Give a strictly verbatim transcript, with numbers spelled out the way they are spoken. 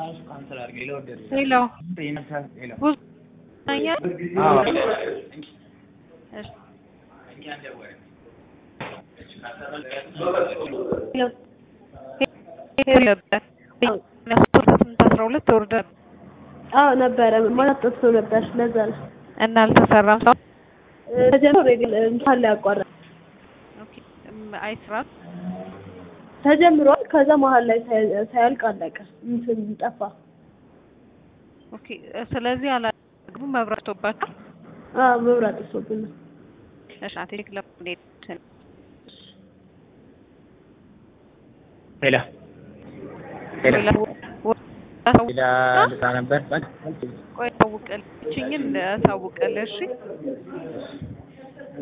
ሄሎ ብዙ ታኛ አዎ እሺ ሄሎ ሁለት ወርደ አዎ ነበረ ማለት ጥፍቶ ነበር ለዛ ነው እና አልተሰራም ሰው ተጀምሮ ግን እንኳን ሊያቋርጥ ኦኬ አይስራት ተጀምሯል ከዛ መሃል ላይ ሳያልቅ አለቀ እንትን ጠፋ ኦኬ ስለዚህ አላግቡ መብራቶባታ አዎ መብራት ተሰብነ እሺ ክለብ እንዴት ሄላ ሄላ ሄላ ልታ ነበር ቆይ ታውቀልችኝ እንደ ታውቀለሽ